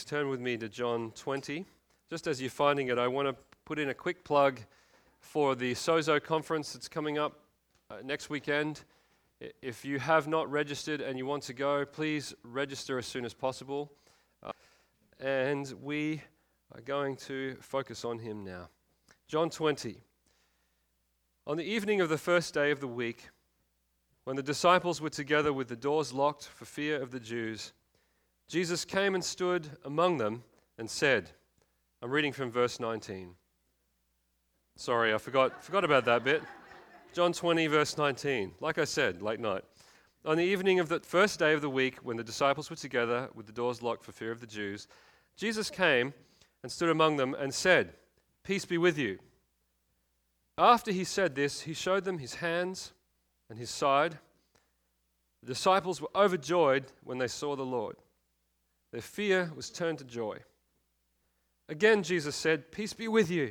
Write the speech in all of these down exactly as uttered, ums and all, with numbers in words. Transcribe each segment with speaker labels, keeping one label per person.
Speaker 1: turn with me to John twenty. Just as you're finding it, I want to put in a quick plug for the Sozo conference that's coming up uh, next weekend. I- If you have not registered and you want to go, please register as soon as possible. Uh, and we are going to focus on him now. John twenty. On the evening of the first day of the week, when the disciples were together with the doors locked for fear of the Jews, Jesus came and stood among them and said, I'm reading from verse nineteen. Sorry, I forgot forgot about that bit. John twenty, verse nineteen. Like I said, late night. On the evening of the first day of the week, when the disciples were together with the doors locked for fear of the Jews, Jesus came and stood among them and said, Peace be with you. After he said this, he showed them his hands and his side. The disciples were overjoyed when they saw the Lord. Their fear was turned to joy. Again, Jesus said, Peace be with you.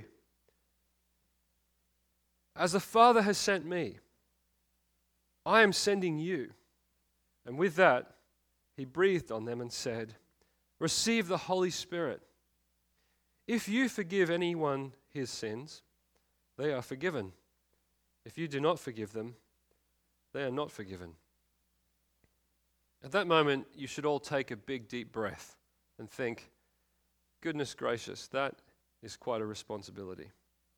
Speaker 1: As the Father has sent me, I am sending you. And with that, he breathed on them and said, Receive the Holy Spirit. If you forgive anyone his sins, they are forgiven. If you do not forgive them, they are not forgiven. At that moment, you should all take a big, deep breath and think, goodness gracious, that is quite a responsibility.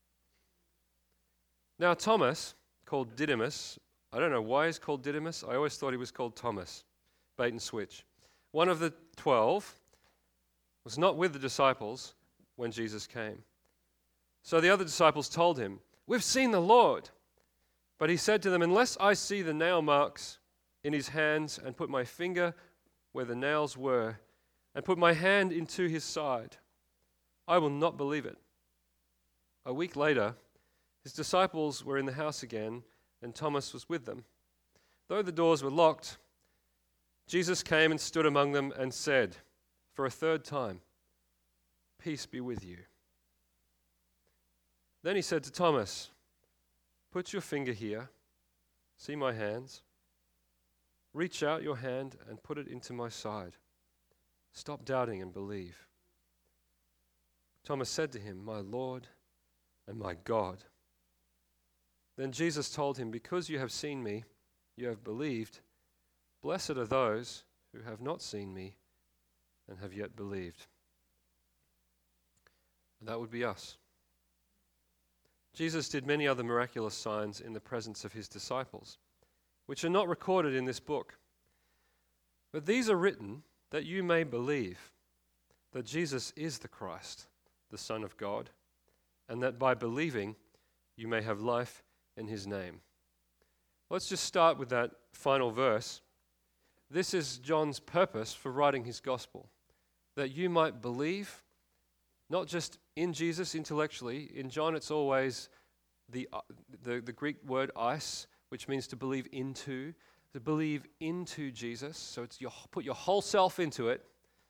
Speaker 1: Now, Thomas, called Didymus, I don't know why he's called Didymus. I always thought he was called Thomas, bait and switch. One of the twelve was not with the disciples when Jesus came. So the other disciples told him, We've seen the Lord. But he said to them, Unless I see the nail marks in his hands and put my finger where the nails were and put my hand into his side, I will not believe it. A week later, his disciples were in the house again, and Thomas was with them. Though the doors were locked, Jesus came and stood among them and said, for a third time, Peace be with you. Then he said to Thomas, Put your finger here, see my hands. Reach out your hand and put it into my side. Stop doubting and believe. Thomas said to him, My Lord and my God. Then Jesus told him, Because you have seen me, you have believed. Blessed are those who have not seen me and have yet believed. And that would be us. Jesus did many other miraculous signs in the presence of his disciples, which are not recorded in this book. But these are written that you may believe that Jesus is the Christ, the Son of God, and that by believing you may have life in his name. Let's just start with that final verse. This is John's purpose for writing his gospel, that you might believe, not just in Jesus intellectually. In John, it's always the, uh, the, the Greek word eis, which means to believe into, to believe into Jesus. So it's your, put your whole self into it,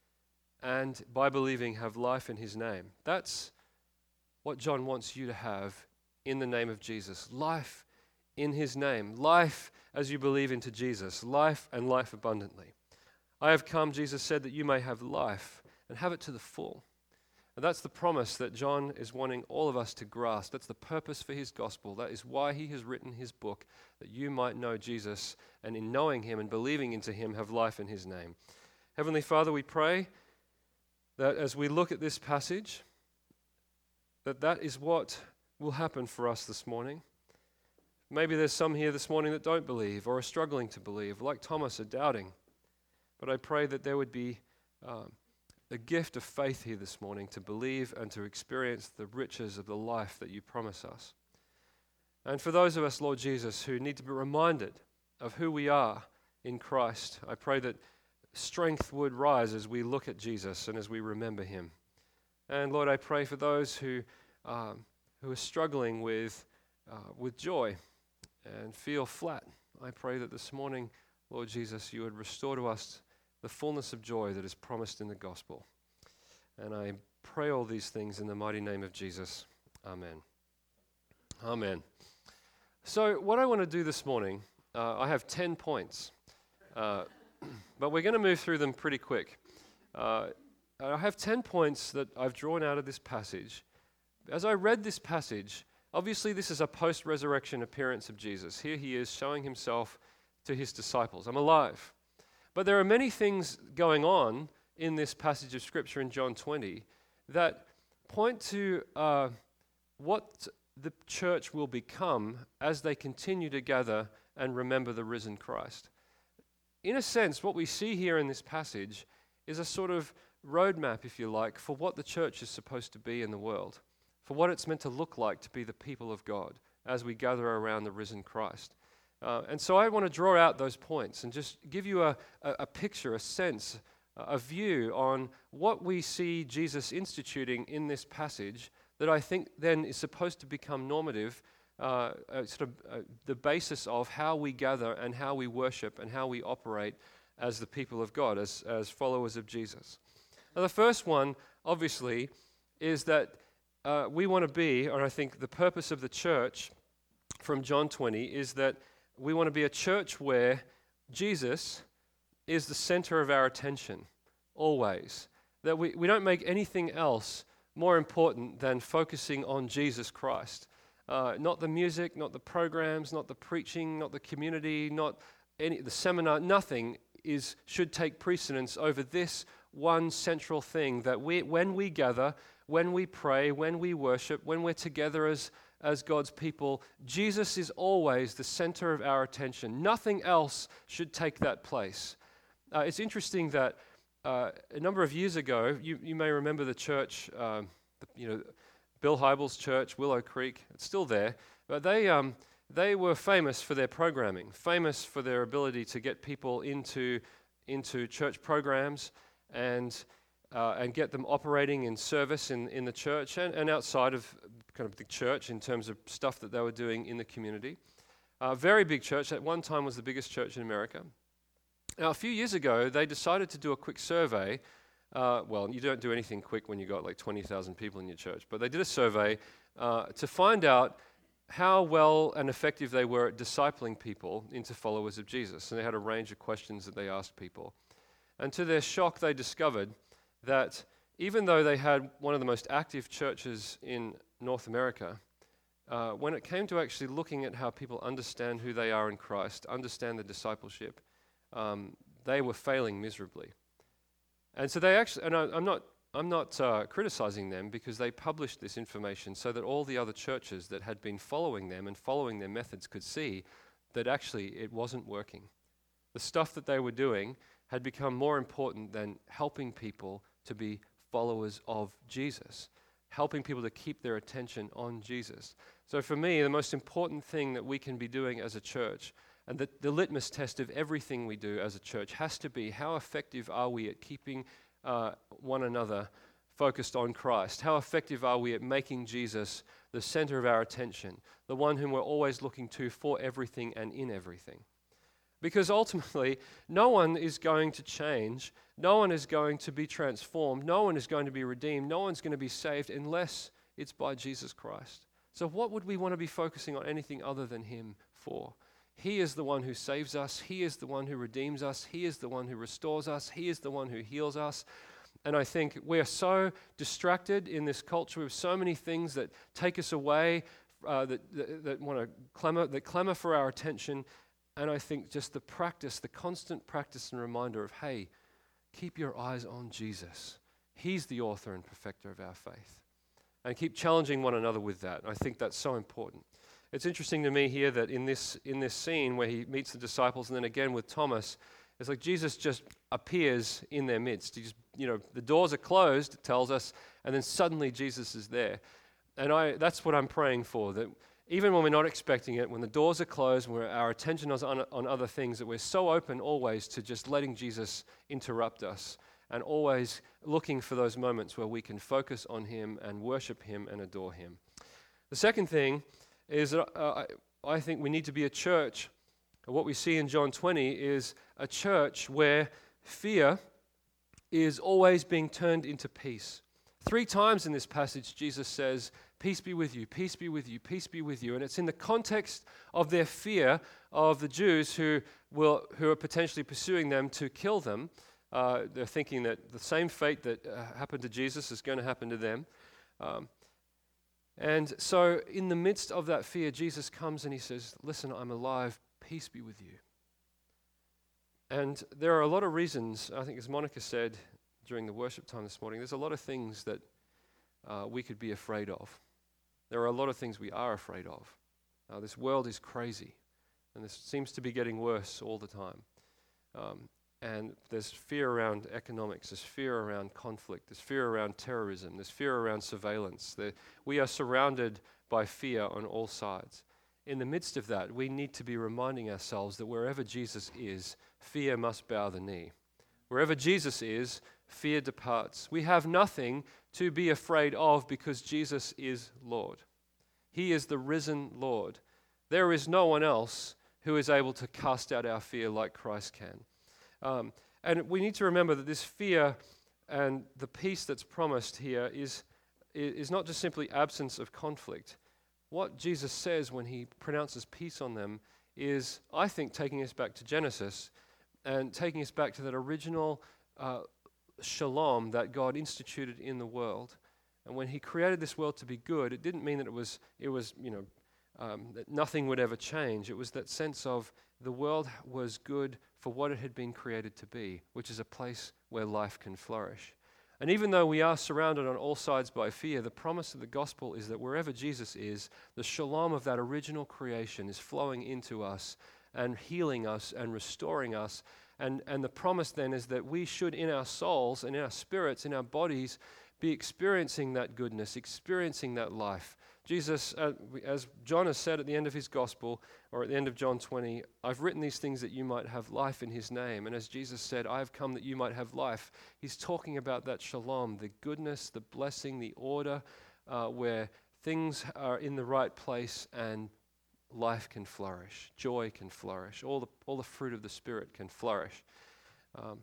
Speaker 1: and by believing have life in his name. That's what John wants you to have in the name of Jesus. Life in his name. Life as you believe into Jesus. Life and life abundantly. I have come, Jesus said, that you may have life and have it to the full. And that's the promise that John is wanting all of us to grasp. That's the purpose for his gospel. That is why he has written his book, that you might know Jesus, and in knowing him and believing into him, have life in his name. Heavenly Father, we pray that as we look at this passage, that that is what will happen for us this morning. Maybe there's some here this morning that don't believe or are struggling to believe, like Thomas, are doubting. But I pray that there would be um, a gift of faith here this morning to believe and to experience the riches of the life that you promise us. And for those of us, Lord Jesus, who need to be reminded of who we are in Christ, I pray that strength would rise as we look at Jesus and as we remember him. And Lord, I pray for those who um, who are struggling with uh, with joy and feel flat. I pray that this morning, Lord Jesus, you would restore to us the fullness of joy that is promised in the gospel. And I pray all these things in the mighty name of Jesus. Amen. Amen. So what I want to do this morning, uh, I have ten points, uh, but we're going to move through them pretty quick. Uh, I have ten points that I've drawn out of this passage. As I read this passage, obviously this is a post-resurrection appearance of Jesus. Here he is showing himself to his disciples. I'm alive. But there are many things going on in this passage of Scripture in John twenty that point to uh, what the church will become as they continue to gather and remember the risen Christ. In a sense, what we see here in this passage is a sort of roadmap, if you like, for what the church is supposed to be in the world, for what it's meant to look like to be the people of God as we gather around the risen Christ. Uh, and so I want to draw out those points and just give you a, a, a picture, a sense, a view on what we see Jesus instituting in this passage that I think then is supposed to become normative, uh, uh, sort of uh, the basis of how we gather and how we worship and how we operate as the people of God, as, as followers of Jesus. Now, the first one, obviously, is that uh, we want to be, or I think the purpose of the church from John twenty is that we want to be a church where Jesus is the center of our attention, always. That we, we don't make anything else more important than focusing on Jesus Christ. Uh, not the music, not the programs, not the preaching, not the community, not any the seminar, nothing is should take precedence over this one central thing that we, when we gather, when we pray, when we worship, when we're together as, as God's people, Jesus is always the center of our attention. Nothing else should take that place. Uh, it's interesting that uh, a number of years ago, you, you may remember the church, um, the, you know, Bill Hybels' church, Willow Creek. It's still there, but they um, they were famous for their programming, famous for their ability to get people into into church programs and uh, and get them operating in service in, in the church and, and outside of kind of the church in terms of stuff that they were doing in the community. Uh, very big church. At one time was the biggest church in America. Now, a few years ago, they decided to do a quick survey. Uh, well, you don't do anything quick when you've got like twenty thousand people in your church, but they did a survey uh, to find out how well and effective they were at discipling people into followers of Jesus. And they had a range of questions that they asked people. And to their shock, they discovered that even though they had one of the most active churches in North America, uh, when it came to actually looking at how people understand who they are in Christ, understand the discipleship, um, they were failing miserably. And so they actually, and I, I'm not, I'm not uh, criticizing them because they published this information so that all the other churches that had been following them and following their methods could see that actually it wasn't working. The stuff that they were doing had become more important than helping people to be followers of Jesus, helping people to keep their attention on Jesus. So for me, the most important thing that we can be doing as a church, and the, the litmus test of everything we do as a church, has to be how effective are we at keeping uh, one another focused on Christ? How effective are we at making Jesus the center of our attention, the one whom we're always looking to for everything and in everything? Because ultimately, no one is going to change, no one is going to be transformed, no one is going to be redeemed, no one's going to be saved unless it's by Jesus Christ. So what would we want to be focusing on anything other than Him for? He is the one who saves us. He is the one who redeems us. He is the one who restores us. He is the one who heals us. And I think we are so distracted in this culture with so many things that take us away, uh, that, that, that want to clamor, that clamor for our attention. And I think just the practice, the constant practice and reminder of, hey, keep your eyes on Jesus. He's the author and perfecter of our faith. And keep challenging one another with that. I think that's so important. It's interesting to me here that in this in this scene where he meets the disciples and then again with Thomas, it's like Jesus just appears in their midst. He just, you know, the doors are closed, it tells us, and then suddenly Jesus is there. And I that's what I'm praying for, that even when we're not expecting it, when the doors are closed, when our attention is on, on other things, that we're so open always to just letting Jesus interrupt us and always looking for those moments where we can focus on Him and worship Him and adore Him. The second thing is that uh, I think we need to be a church. What we see in John twenty is a church where fear is always being turned into peace. Three times in this passage, Jesus says, peace be with you, peace be with you, peace be with you. And it's in the context of their fear of the Jews who will, who are potentially pursuing them to kill them. Uh, they're thinking that the same fate that uh, happened to Jesus is going to happen to them. Um, and so in the midst of that fear, Jesus comes and he says, listen, I'm alive, peace be with you. And there are a lot of reasons, I think as Monica said during the worship time this morning, there's a lot of things that uh, we could be afraid of. There are a lot of things we are afraid of. Uh, this world is crazy, and this seems to be getting worse all the time. Um, and there's fear around economics, there's fear around conflict, there's fear around terrorism, there's fear around surveillance. There, we are surrounded by fear on all sides. In the midst of that, we need to be reminding ourselves that wherever Jesus is, fear must bow the knee. Wherever Jesus is, fear departs. We have nothing to be afraid of because Jesus is Lord. He is the risen Lord. There is no one else who is able to cast out our fear like Christ can. Um, and we need to remember that this fear and the peace that's promised here is, is not just simply absence of conflict. What Jesus says when he pronounces peace on them is, I think, taking us back to Genesis and taking us back to that original uh, shalom that God instituted in the world. And when he created this world to be good, it didn't mean that it was, it was, you know, um, that nothing would ever change. It was that sense of the world was good for what it had been created to be, which is a place where life can flourish. And even though we are surrounded on all sides by fear, the promise of the gospel is that wherever Jesus is, the shalom of that original creation is flowing into us and healing us and restoring us. And, and the promise then is that we should, in our souls and in our spirits, in our bodies, be experiencing that goodness, experiencing that life. Jesus, uh, as John has said at the end of his gospel, or at the end of John twenty, I've written these things that you might have life in his name. And as Jesus said, I have come that you might have life. He's talking about that shalom, the goodness, the blessing, the order, uh, where things are in the right place and life can flourish, joy can flourish, all the, all the fruit of the Spirit can flourish. Um,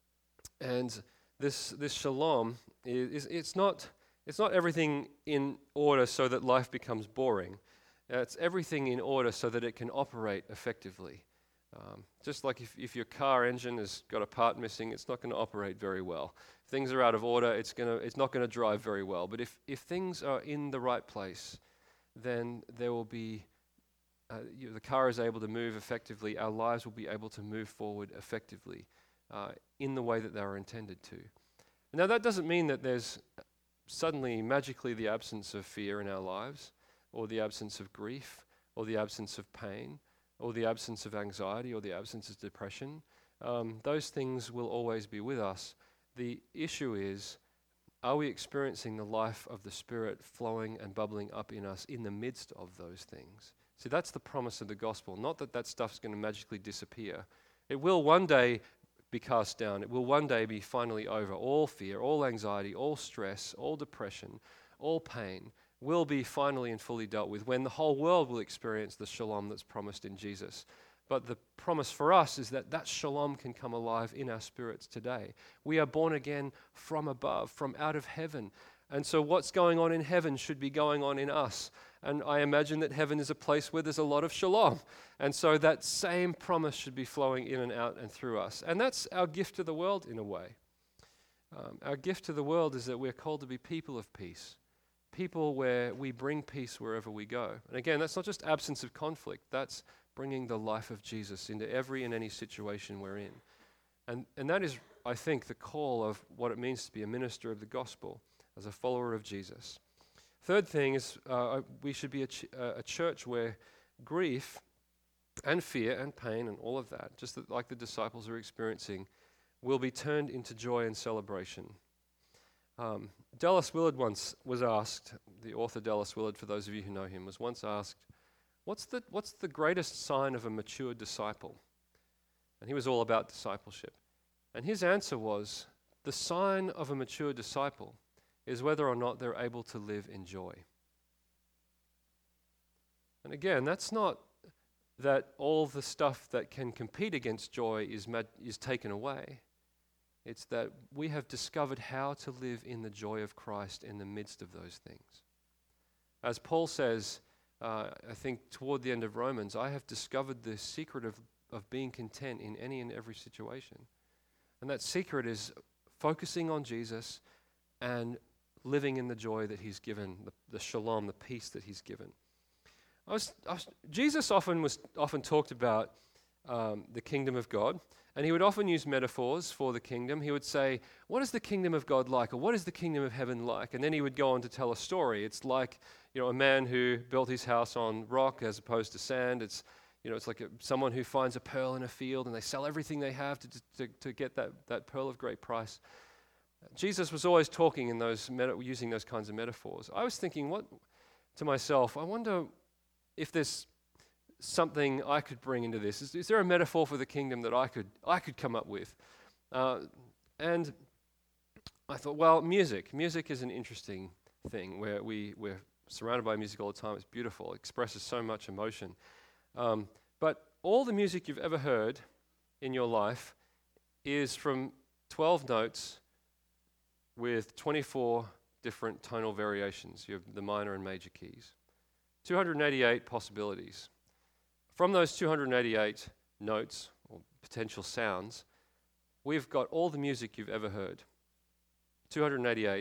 Speaker 1: and this, this shalom, is, is it's not... It's not everything in order so that life becomes boring. Uh, it's everything in order so that it can operate effectively. Um, just like if, if your car engine has got a part missing, it's not going to operate very well. If things are out of order, it's gonna it's not going to drive very well. But if, if things are in the right place, then there will be, uh, you know, the car is able to move effectively. Our lives will be able to move forward effectively uh, in the way that they were intended to. Now that doesn't mean that there's suddenly, magically, the absence of fear in our lives, or the absence of grief, or the absence of pain, or the absence of anxiety, or the absence of depression. Um, those things will always be with us. The issue is, are we experiencing the life of the Spirit flowing and bubbling up in us in the midst of those things? See, that's the promise of the gospel. Not that that stuff's going to magically disappear. It will one day be cast down. It will one day be finally over. All fear, all anxiety, all stress, all depression, all pain will be finally and fully dealt with when the whole world will experience the shalom that's promised in Jesus. But the promise for us is that that shalom can come alive in our spirits today. We are born again from above, from out of heaven. And so what's going on in heaven should be going on in us. And I imagine that heaven is a place where there's a lot of shalom. And so that same promise should be flowing in and out and through us. And that's our gift to the world in a way. Um, our gift to the world is that we're called to be people of peace. People where we bring peace wherever we go. And again, that's not just absence of conflict. That's bringing the life of Jesus into every and any situation we're in. And, and that is, I think, the call of what it means to be a minister of the gospel as a follower of Jesus. Third thing is uh, we should be a, ch- a church where grief and fear and pain and all of that, just that, like the disciples are experiencing, will be turned into joy and celebration. Um, Dallas Willard once was asked, the author Dallas Willard, for those of you who know him, was once asked, what's the, what's the greatest sign of a mature disciple? And he was all about discipleship. And his answer was, the sign of a mature disciple is whether or not they're able to live in joy. And again, that's not that all the stuff that can compete against joy is mad- is taken away. It's that we have discovered how to live in the joy of Christ in the midst of those things. As Paul says, uh, I think toward the end of Romans, I have discovered the secret of, of being content in any and every situation. And that secret is focusing on Jesus and living in the joy that he's given, the, the shalom, the peace that he's given. I was, I was, Jesus often was often talked about um, the kingdom of God, and he would often use metaphors for the kingdom. He would say, what is the kingdom of God like, or what is the kingdom of heaven like? And then he would go on to tell a story. It's like, you know, a man who built his house on rock as opposed to sand. It's, you know, it's like a, someone who finds a pearl in a field and they sell everything they have to, to, to get that, that pearl of great price. Jesus was always talking in those, meta- using those kinds of metaphors. I was thinking, what to myself, I wonder if there's something I could bring into this. Is, is there a metaphor for the kingdom that I could I could come up with? Uh, and I thought, well, music. Music is an interesting thing where we, we're surrounded by music all the time. It's beautiful. It expresses so much emotion. Um, but all the music you've ever heard in your life is from twelve notes with twenty-four different tonal variations. You have the minor and major keys. two hundred eighty-eight possibilities. From those two hundred eighty-eight notes, or potential sounds, we've got all the music you've ever heard. two hundred eighty-eight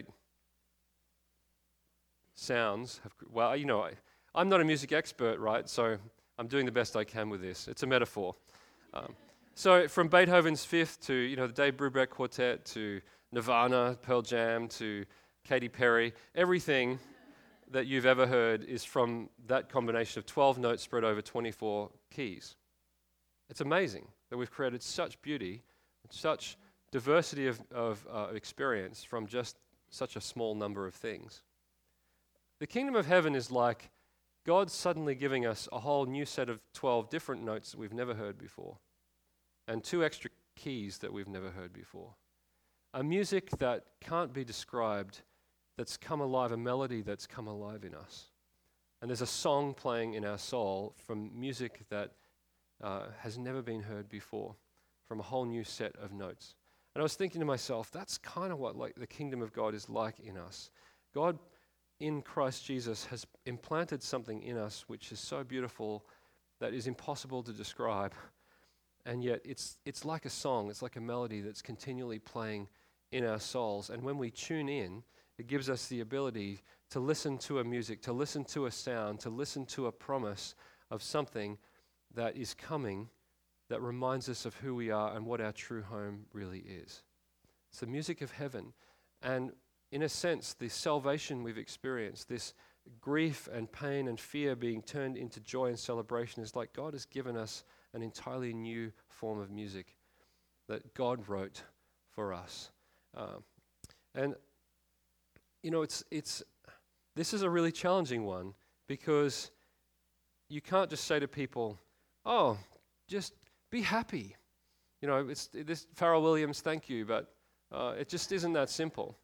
Speaker 1: sounds. Have, well, you know, I, I'm not a music expert, right? So I'm doing the best I can with this. It's a metaphor. Um, so from Beethoven's Fifth to, you know, the Dave Brubeck Quartet to Nirvana, Pearl Jam to Katy Perry, everything that you've ever heard is from that combination of twelve notes spread over twenty-four keys. It's amazing that we've created such beauty, such diversity of, of uh, experience from just such a small number of things. The kingdom of heaven is like God suddenly giving us a whole new set of twelve different notes that we've never heard before, and two extra keys that we've never heard before. A music that can't be described, that's come alive, a melody that's come alive in us. And there's a song playing in our soul from music that uh, has never been heard before, from a whole new set of notes. And I was thinking to myself, that's kind of what like the kingdom of God is like in us. God in Christ Jesus has implanted something in us which is so beautiful that is impossible to describe. And yet it's it's like a song, it's like a melody that's continually playing in our souls. And when we tune in, it gives us the ability to listen to a music, to listen to a sound, to listen to a promise of something that is coming that reminds us of who we are and what our true home really is. It's the music of heaven. And in a sense, the salvation we've experienced, this grief and pain and fear being turned into joy and celebration, is like God has given us an entirely new form of music that God wrote for us. Um, and You know, it's it's this is a really challenging one because you can't just say to people, "Oh, just be happy." You know, it's this Pharrell Williams, thank you, but uh, it just isn't that simple.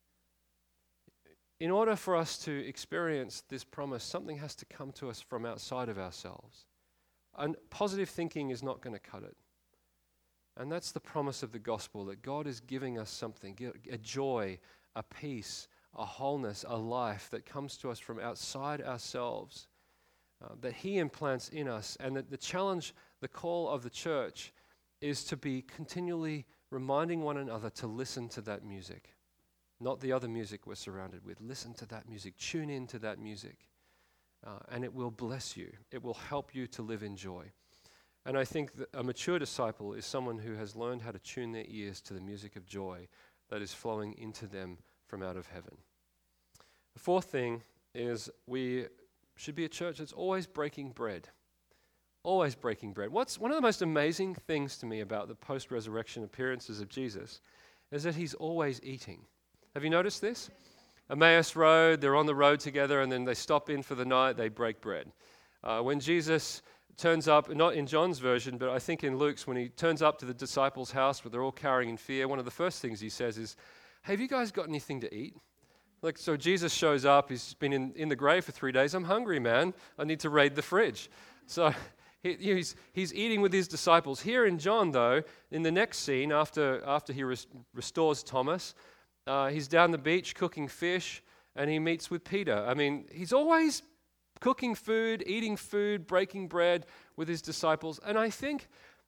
Speaker 1: In order for us to experience this promise, something has to come to us from outside of ourselves. And positive thinking is not going to cut it. And that's the promise of the gospel, that God is giving us something, a joy, a peace, a wholeness, a life that comes to us from outside ourselves, uh, that he implants in us. And that the challenge, the call of the church is to be continually reminding one another to listen to that music, not the other music we're surrounded with. Listen to that music, tune in to that music, uh, and it will bless you. It will help you to live in joy. And I think that a mature disciple is someone who has learned how to tune their ears to the music of joy that is flowing into them from out of heaven. The fourth thing is we should be a church that's always breaking bread. Always breaking bread. What's one of the most amazing things to me about the post-resurrection appearances of Jesus is that he's always eating. Have you noticed this? Emmaus Road, they're on the road together and then they stop in for the night, they break bread. Uh, when Jesus turns up, not in John's version, but I think in Luke's, when he turns up to the disciples' house where they're all cowering in fear, one of the first things he says is, "Hey, have you guys got anything to eat?" Like, so Jesus shows up, he's been in, in the grave for three days. "I'm hungry, man. I need to raid the fridge." So he, he's, he's eating with his disciples. Here in John, though, in the next scene, after, after he res- restores Thomas, uh, he's down the beach cooking fish, and he meets with Peter. I mean, he's always cooking food, eating food, breaking bread with his disciples. And I think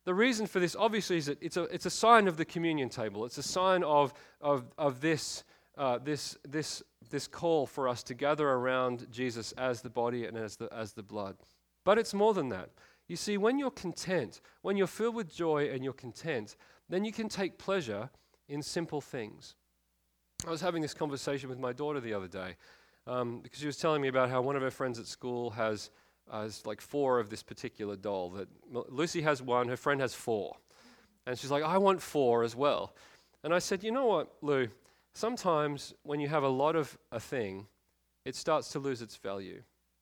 Speaker 1: The reason for this, obviously, is that it's a, it's a sign of the communion table. It's a sign of, of, of this, uh, this, this, this call for us to gather around Jesus as the body and as the, as the blood. But it's more than that. You see, when you're content, when you're filled with joy and you're content, then you can take pleasure in simple things. I was having this conversation with my daughter the other day um, because she was telling me about how one of her friends at school has, uh, has like four of this particular doll. That Lucy has one, her friend has four. And she's like, I want four as well. And I said, you know what, Lou, sometimes when you have a lot of a thing, it starts to lose its value.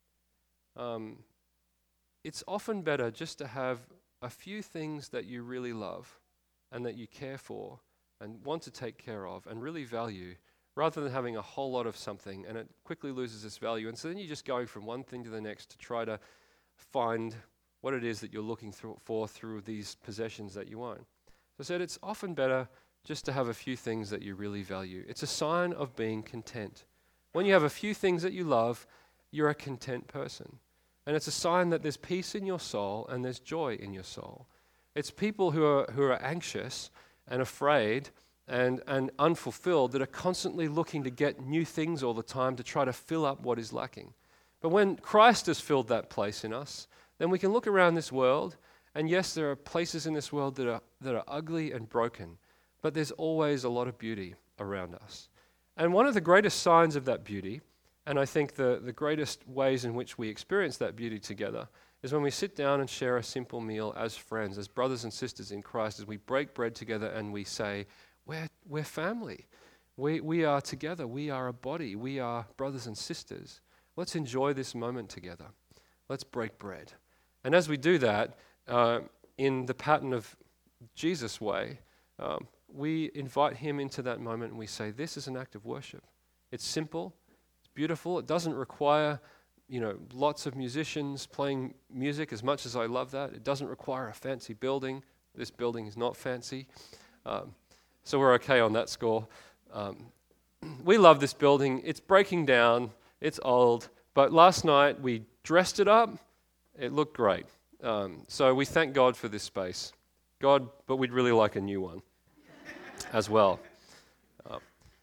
Speaker 1: Um, it's often better just to have a few things that you really love and that you care for and want to take care of and really value, rather than having a whole lot of something and it quickly loses its value. And so then you're just going from one thing to the next to try to find what it is that you're looking through, for through these possessions that you own. So I said it's often better just to have a few things that you really value. It's a sign of being content. When you have a few things that you love, you're a content person. And it's a sign that there's peace in your soul and there's joy in your soul. It's people who are who are anxious and afraid and, and unfulfilled that are constantly looking to get new things all the time to try to fill up what is lacking. But when Christ has filled that place in us, then we can look around this world, and yes, there are places in this world that are that are ugly and broken, but there's always a lot of beauty around us. And one of the greatest signs of that beauty, and I think the, the greatest ways in which we experience that beauty together, is when we sit down and share a simple meal as friends, as brothers and sisters in Christ, as we break bread together and we say, we're, we're family. We, we are together. We are a body. We are brothers and sisters. Let's enjoy this moment together. Let's break bread. And as we do that, uh, in the pattern of Jesus' way, um, we invite him into that moment and we say, this is an act of worship. It's simple. It's beautiful. It doesn't require you know, lots of musicians playing music, as much as I love that. It doesn't require a fancy building. This building is not fancy. Um, so we're okay on that score. Um, we love this building. It's breaking down. It's old. But last night we dressed it up. It looked great. Um, so we thank God for this space. God, but we'd really like a new one as well. Uh,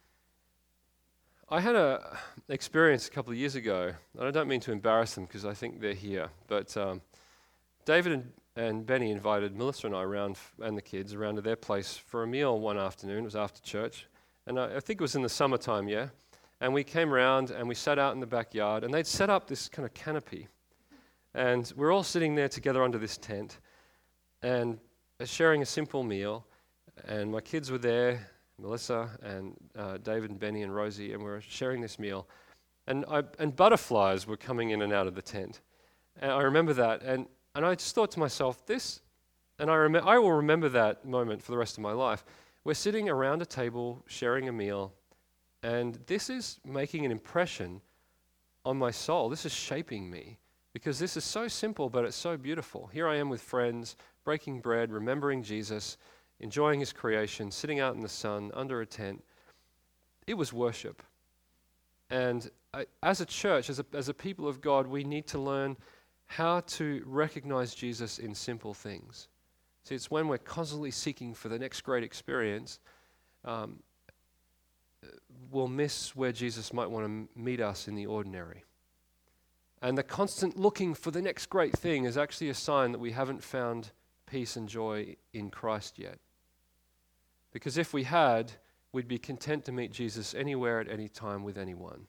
Speaker 1: I had an experience a couple of years ago, and I don't mean to embarrass them because I think they're here, but um, David and, and Benny invited Melissa and I around, f- and the kids around to their place for a meal one afternoon. It was after church, and I, I think it was in the summertime, yeah? And we came around and we sat out in the backyard, and they'd set up this kind of canopy, and we're all sitting there together under this tent and sharing a simple meal, and my kids were there, Melissa and uh, David and Benny and Rosie, and we were sharing this meal. And I, and butterflies were coming in and out of the tent. And I remember that. And, and I just thought to myself, this, and I, rem- I will remember that moment for the rest of my life. We're sitting around a table, sharing a meal, and this is making an impression on my soul. This is shaping me, because this is so simple, but it's so beautiful. Here I am with friends, breaking bread, remembering Jesus, enjoying his creation, sitting out in the sun, under a tent. It was worship. And I, as a church, as a, as a people of God, we need to learn how to recognize Jesus in simple things. See, it's when we're constantly seeking for the next great experience, um, we'll miss where Jesus might want to meet us in the ordinary. And the constant looking for the next great thing is actually a sign that we haven't found peace and joy in Christ yet. Because if we had, we'd be content to meet Jesus anywhere at any time with anyone.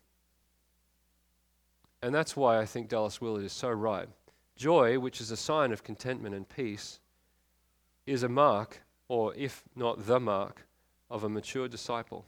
Speaker 1: And that's why I think Dallas Willard is so right. Joy, which is a sign of contentment and peace, is a mark, or if not the mark, of a mature disciple.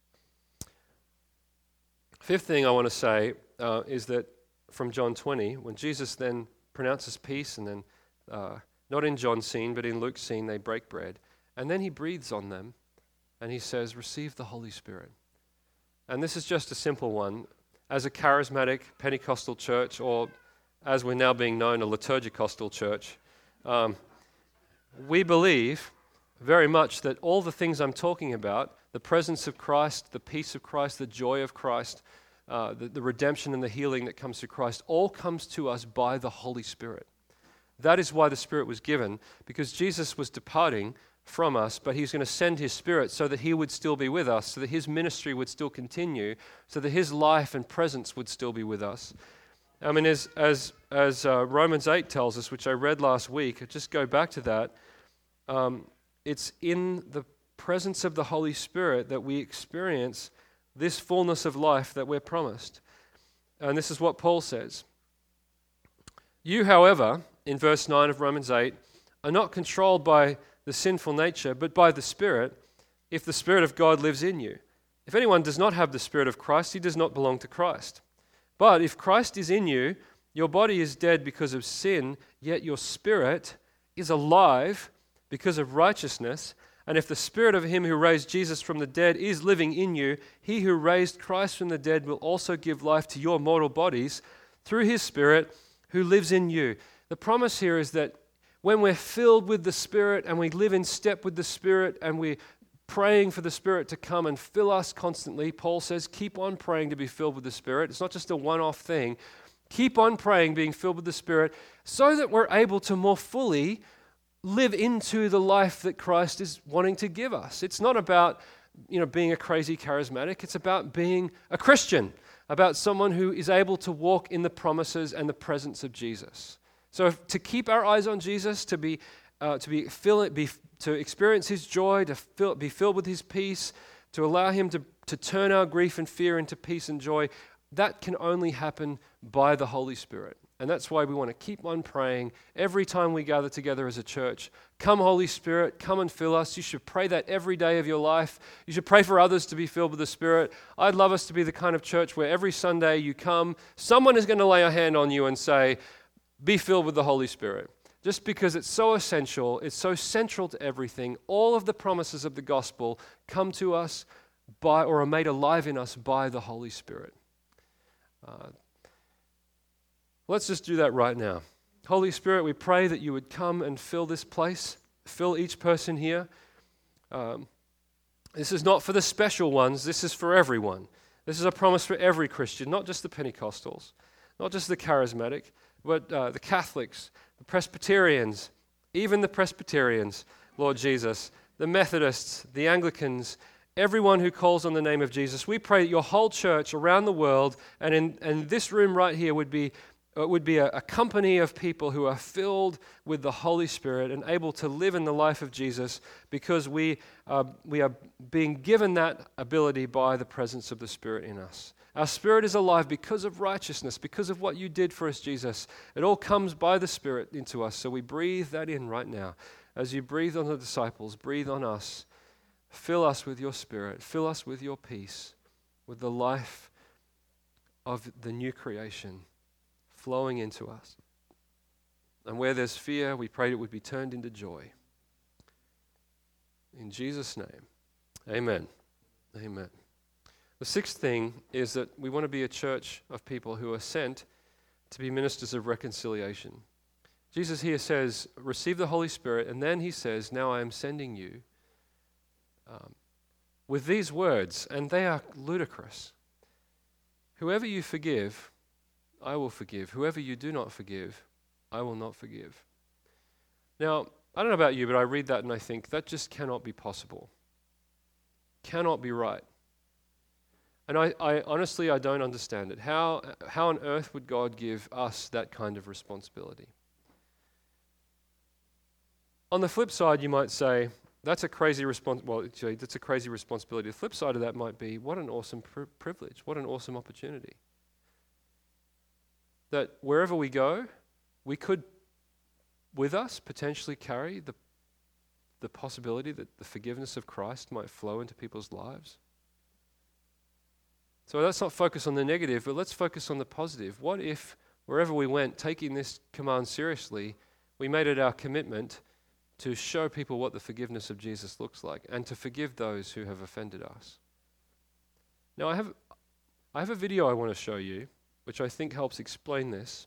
Speaker 1: Fifth thing I want to say uh, is that from John twenty, when Jesus then pronounces peace, and then uh, not in John's scene, but in Luke's scene, they break bread. And then he breathes on them, and he says, receive the Holy Spirit. And this is just a simple one. As a charismatic Pentecostal church, or as we're now being known, a liturgicostal church, um, we believe very much that all the things I'm talking about, the presence of Christ, the peace of Christ, the joy of Christ, uh, the, the redemption and the healing that comes through Christ, all comes to us by the Holy Spirit. That is why the Spirit was given, because Jesus was departing from us, but he's going to send his Spirit so that he would still be with us, so that his ministry would still continue, so that his life and presence would still be with us. I mean, as as as uh, Romans eight tells us, which I read last week, I'll just go back to that. Um, it's in the presence of the Holy Spirit that we experience this fullness of life that we're promised. And this is what Paul says. You, however, in verse nine of Romans eight, are not controlled by the sinful nature, but by the Spirit, if the Spirit of God lives in you. If anyone does not have the Spirit of Christ, he does not belong to Christ. But if Christ is in you, your body is dead because of sin, yet your spirit is alive because of righteousness. And if the Spirit of him who raised Jesus from the dead is living in you, he who raised Christ from the dead will also give life to your mortal bodies through his Spirit who lives in you. The promise here is that when we're filled with the Spirit and we live in step with the Spirit and we're praying for the Spirit to come and fill us constantly, Paul says, keep on praying to be filled with the Spirit. It's not just a one-off thing. Keep on praying, being filled with the Spirit, so that we're able to more fully live into the life that Christ is wanting to give us. It's not about, you know, being a crazy charismatic. It's about being a Christian, about someone who is able to walk in the promises and the presence of Jesus. So if, to keep our eyes on Jesus, to be, uh, to be, fill it, be, to experience his joy, to fill, be filled with his peace, to allow him to, to turn our grief and fear into peace and joy, that can only happen by the Holy Spirit. And that's why we want to keep on praying every time we gather together as a church. Come, Holy Spirit, come and fill us. You should pray that every day of your life. You should pray for others to be filled with the Spirit. I'd love us to be the kind of church where every Sunday you come, someone is going to lay a hand on you and say, be filled with the Holy Spirit. Just because it's so essential, it's so central to everything. All of the promises of the gospel come to us by, or are made alive in us by the Holy Spirit. Uh, let's just do that right now. Holy Spirit, we pray that you would come and fill this place, fill each person here. Um, this is not for the special ones, this is for everyone. This is a promise for every Christian, not just the Pentecostals, not just the charismatic, but uh, the Catholics, the Presbyterians, even the Presbyterians, Lord Jesus, the Methodists, the Anglicans, everyone who calls on the name of Jesus. We pray that your whole church around the world and in and this room right here would be uh, would be a, a company of people who are filled with the Holy Spirit and able to live in the life of Jesus, because we uh, we are being given that ability by the presence of the Spirit in us. Our spirit is alive because of righteousness, because of what you did for us, Jesus. It all comes by the Spirit into us. So we breathe that in right now. As you breathe on the disciples, breathe on us. Fill us with your Spirit. Fill us with your peace, with the life of the new creation flowing into us. And where there's fear, we prayed it would be turned into joy. In Jesus' name, amen. Amen. The sixth thing is that we want to be a church of people who are sent to be ministers of reconciliation. Jesus here says, receive the Holy Spirit, and then he says, now I am sending you um, with these words, and they are ludicrous. Whoever you forgive, I will forgive. Whoever you do not forgive, I will not forgive. Now, I don't know about you, but I read that and I think that just cannot be possible. Cannot be right. And I, I honestly, I don't understand it. How, how on earth would God give us that kind of responsibility? On the flip side, you might say, that's a crazy respons- well, actually, that's a crazy responsibility. The flip side of that might be, what an awesome pri- privilege, what an awesome opportunity. That wherever we go, we could, with us, potentially carry the, the possibility that the forgiveness of Christ might flow into people's lives. So let's not focus on the negative, but let's focus on the positive. What if, wherever we went, taking this command seriously, we made it our commitment to show people what the forgiveness of Jesus looks like and to forgive those who have offended us? Now, I have, I have a video I want to show you, which I think helps explain this.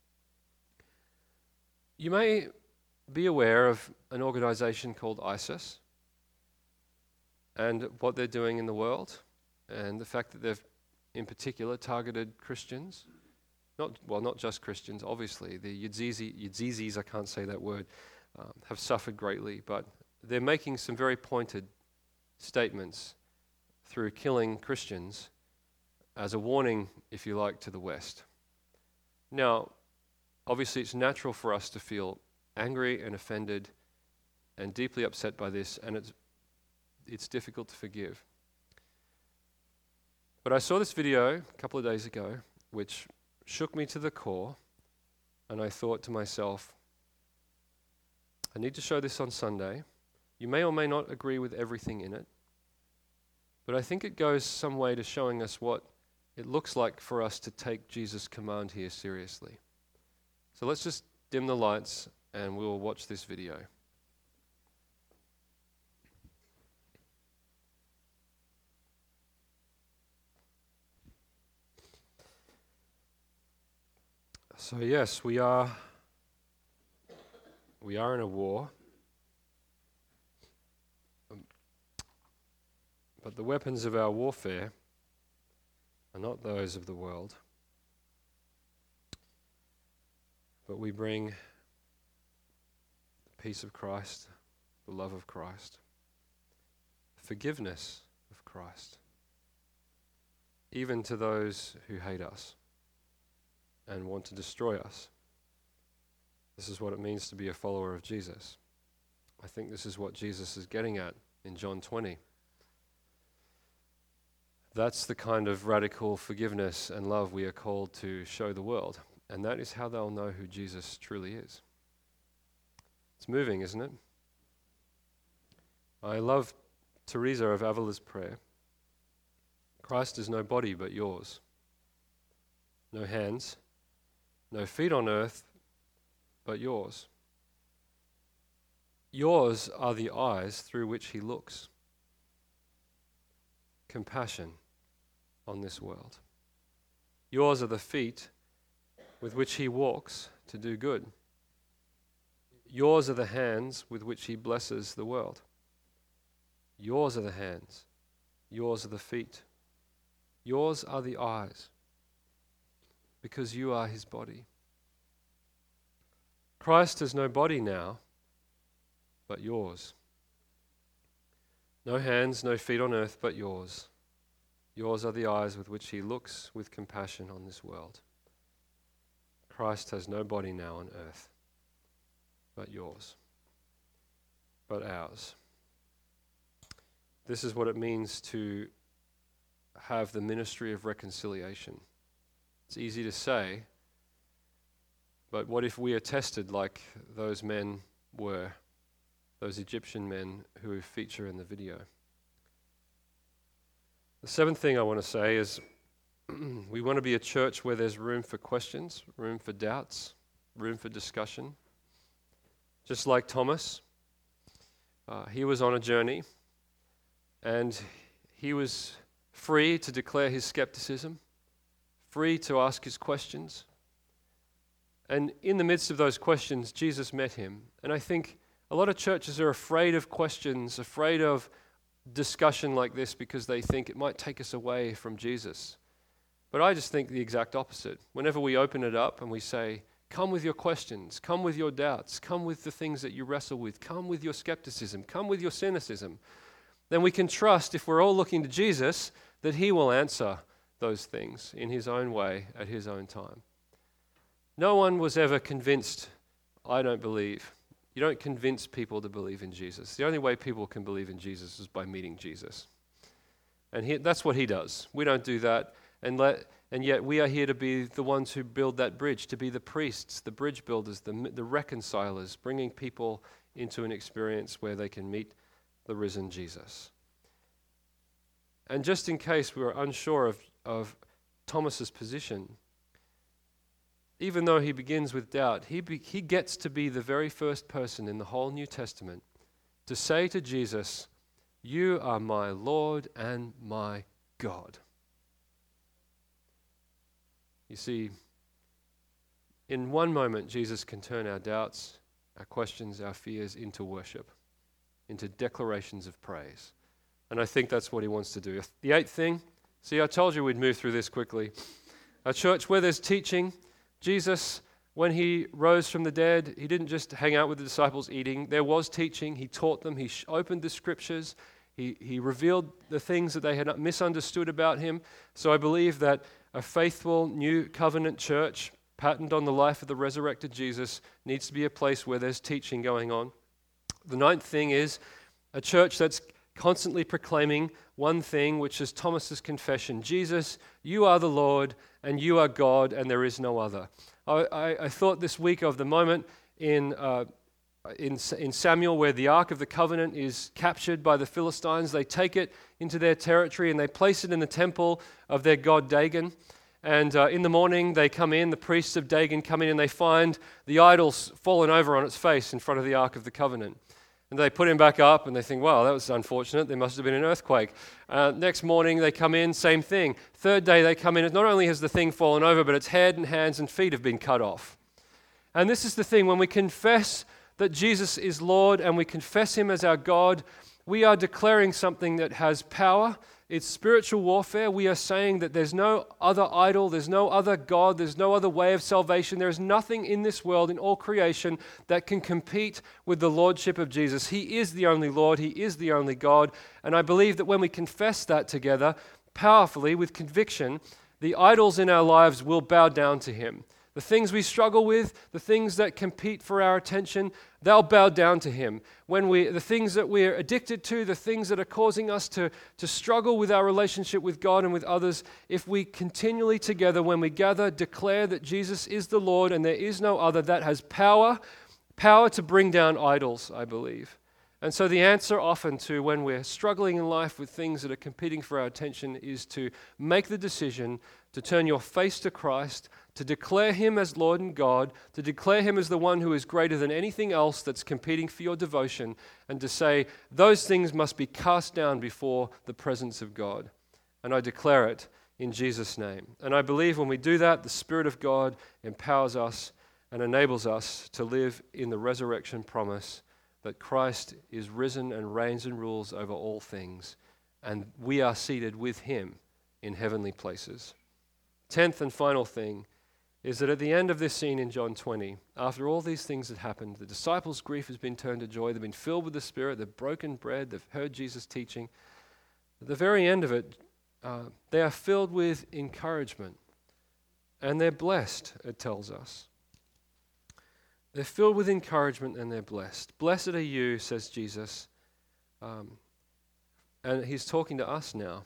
Speaker 1: You may be aware of an organization called ISIS and what they're doing in the world, and the fact that they've, in particular, targeted Christians. not well, not just Christians, obviously. The Yazidi, Yazidis, I can't say that word, um, have suffered greatly, but they're making some very pointed statements through killing Christians as a warning, if you like, to the West. Now, obviously it's natural for us to feel angry and offended and deeply upset by this, and it's it's difficult to forgive. But I saw this video a couple of days ago, which shook me to the core, and I thought to myself, I need to show this on Sunday. You may or may not agree with everything in it, but I think it goes some way to showing us what it looks like for us to take Jesus' command here seriously. So let's just dim the lights and we'll watch this video. So yes, we are we are in a war. Um, but the weapons of our warfare are not those of the world. But we bring the peace of Christ, the love of Christ, the forgiveness of Christ, even to those who hate us and want to destroy us. This is what it means to be a follower of Jesus. I think this is what Jesus is getting at in John twenty. That's the kind of radical forgiveness and love we are called to show the world. And that is how they'll know who Jesus truly is. It's moving, isn't it? I love Teresa of Avila's prayer. Christ is no body but yours. No hands, no feet on earth but yours. Yours are the eyes through which he looks. Compassion on this world. Yours are the feet with which he walks to do good. Yours are the hands with which he blesses the world. Yours are the hands. Yours are the feet. Yours are the eyes, because you are his body. Christ has no body now, but yours. No hands, no feet on earth, but yours. Yours are the eyes with which he looks with compassion on this world. Christ has no body now on earth, but yours, but ours. This is what it means to have the ministry of reconciliation. It's easy to say, but what if we are tested like those men were, those Egyptian men who feature in the video? The seventh thing I want to say is we want to be a church where there's room for questions, room for doubts, room for discussion. Just like Thomas, uh, he was on a journey and he was free to declare his skepticism, free to ask his questions. And in the midst of those questions, Jesus met him. And I think a lot of churches are afraid of questions, afraid of discussion like this because they think it might take us away from Jesus. But I just think the exact opposite. Whenever we open it up and we say, come with your questions, come with your doubts, come with the things that you wrestle with, come with your skepticism, come with your cynicism, then we can trust, if we're all looking to Jesus, that he will answer those things in his own way at his own time. No one was ever convinced, I don't believe. You don't convince people to believe in Jesus. The only way people can believe in Jesus is by meeting Jesus. And he, that's what he does. We don't do that. And, let, and yet we are here to be the ones who build that bridge, to be the priests, the bridge builders, the, the reconcilers, bringing people into an experience where they can meet the risen Jesus. And just in case we were unsure of, of Thomas's position, even though he begins with doubt, he, be, he gets to be the very first person in the whole New Testament to say to Jesus, you are my Lord and my God. You see, in one moment, Jesus can turn our doubts, our questions, our fears into worship, into declarations of praise. And I think that's what he wants to do. The eighth thing, see, I told you we'd move through this quickly. A church where there's teaching, Jesus, when he rose from the dead, he didn't just hang out with the disciples eating. There was teaching. He taught them. He sh- opened the scriptures. He, he revealed the things that they had misunderstood about him. So I believe that a faithful new covenant church, patterned on the life of the resurrected Jesus, needs to be a place where there's teaching going on. The ninth thing is a church that's constantly proclaiming one thing, which is Thomas's confession: Jesus, you are the Lord, and you are God, and there is no other. I, I, I thought this week of the moment in, uh, in, in Samuel where the Ark of the Covenant is captured by the Philistines. They take it into their territory and they place it in the temple of their god Dagon. And uh, in the morning they come in, the priests of Dagon come in, and they find the idols fallen over on its face in front of the Ark of the Covenant. And they put him back up, and they think, wow, that was unfortunate. There must have been an earthquake. Uh, next morning, they come in, same thing. Third day, they come in, and not only has the thing fallen over, but its head and hands and feet have been cut off. And this is the thing, when we confess that Jesus is Lord and we confess him as our God, we are declaring something that has power. It's spiritual warfare. We are saying that there's no other idol, there's no other God, there's no other way of salvation. There is nothing in this world, in all creation, that can compete with the lordship of Jesus. He is the only Lord, he is the only God. And I believe that when we confess that together, powerfully, with conviction, the idols in our lives will bow down to him. The things we struggle with, the things that compete for our attention, they'll bow down to him. When we, the things that we're addicted to, the things that are causing us to, to struggle with our relationship with God and with others, if we continually together, when we gather, declare that Jesus is the Lord and there is no other, that has power, power to bring down idols, I believe. And so the answer often to when we're struggling in life with things that are competing for our attention is to make the decision to turn your face to Christ, to declare him as Lord and God, to declare him as the one who is greater than anything else that's competing for your devotion, and to say those things must be cast down before the presence of God. And I declare it in Jesus' name. And I believe when we do that, the Spirit of God empowers us and enables us to live in the resurrection promise that Christ is risen and reigns and rules over all things, and we are seated with him in heavenly places. Tenth and final thing is that at the end of this scene in John twenty, after all these things had happened, the disciples' grief has been turned to joy, they've been filled with the Spirit, they've broken bread, they've heard Jesus teaching. At the very end of it, uh, they are filled with encouragement, and they're blessed, it tells us. They're filled with encouragement and they're blessed. Blessed are you, says Jesus, um, and he's talking to us now,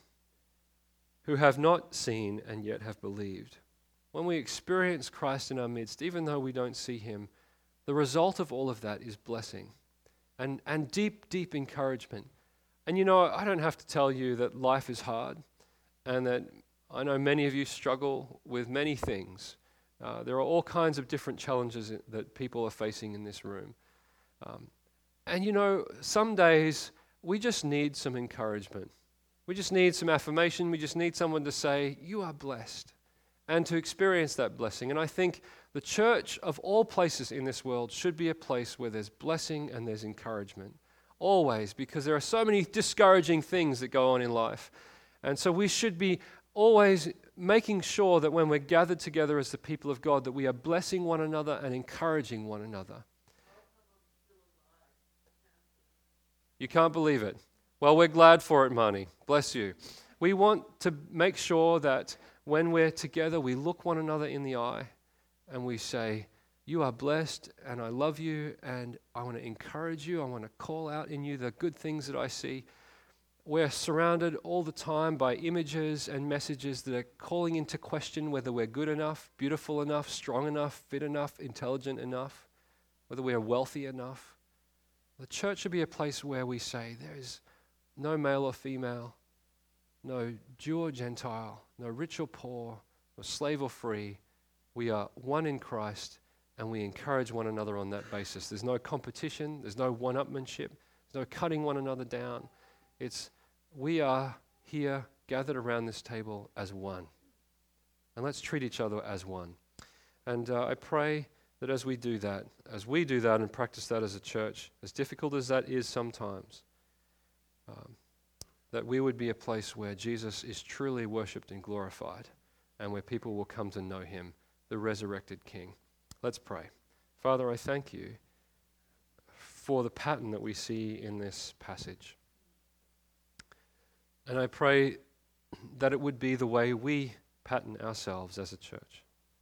Speaker 1: who have not seen and yet have believed. When we experience Christ in our midst, even though we don't see him, the result of all of that is blessing and, and deep, deep encouragement. And you know, I don't have to tell you that life is hard and that I know many of you struggle with many things. Uh, there are all kinds of different challenges that people are facing in this room. Um, and you know, some days we just need some encouragement. We just need some affirmation. We just need someone to say, you are blessed, and to experience that blessing. And I think the church of all places in this world should be a place where there's blessing and there's encouragement. Always, because there are so many discouraging things that go on in life. And so we should be always making sure that when we're gathered together as the people of God, that we are blessing one another and encouraging one another. You can't believe it. Well, we're glad for it, Marnie. Bless you. We want to make sure that when we're together, we look one another in the eye and we say, you are blessed and I love you and I want to encourage you. I want to call out in you the good things that I see. We're surrounded all the time by images and messages that are calling into question whether we're good enough, beautiful enough, strong enough, fit enough, intelligent enough, whether we are wealthy enough. The church should be a place where we say there is no male or female, no Jew or Gentile, no rich or poor, no slave or free. We are one in Christ and we encourage one another on that basis. There's no competition, there's no one-upmanship, there's no cutting one another down. It's we are here gathered around this table as one. And let's treat each other as one. And uh, I pray that as we do that, as we do that and practice that as a church, as difficult as that is sometimes, um, that we would be a place where Jesus is truly worshipped and glorified and where people will come to know him the resurrected King. Let's pray. Father, I thank you for the pattern that we see in this passage. And I pray that it would be the way we pattern ourselves as a church.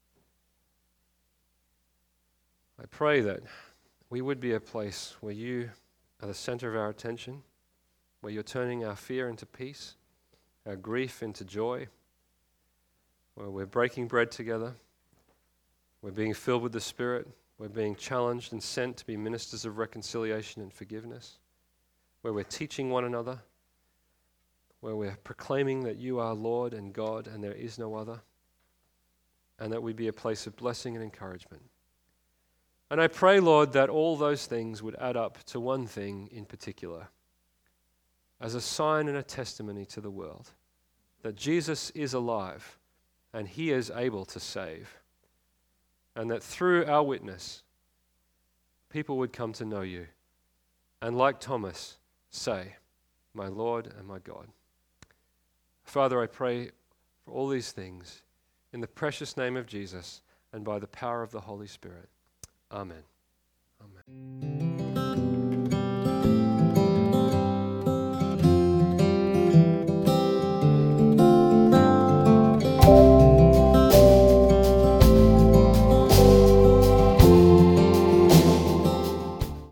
Speaker 1: I pray that we would be a place where you are the center of our attention, where you're turning our fear into peace, our grief into joy, where we're breaking bread together, we're being filled with the Spirit, we're being challenged and sent to be ministers of reconciliation and forgiveness, where we're teaching one another, where we're proclaiming that you are Lord and God and there is no other, and that we be a place of blessing and encouragement. And I pray, Lord, that all those things would add up to one thing in particular, as a sign and a testimony to the world, that Jesus is alive and he is able to save, and that through our witness, people would come to know you, and like Thomas, say, my Lord and my God. Father, I pray for all these things in the precious name of Jesus and by the power of the Holy Spirit. Amen. Amen.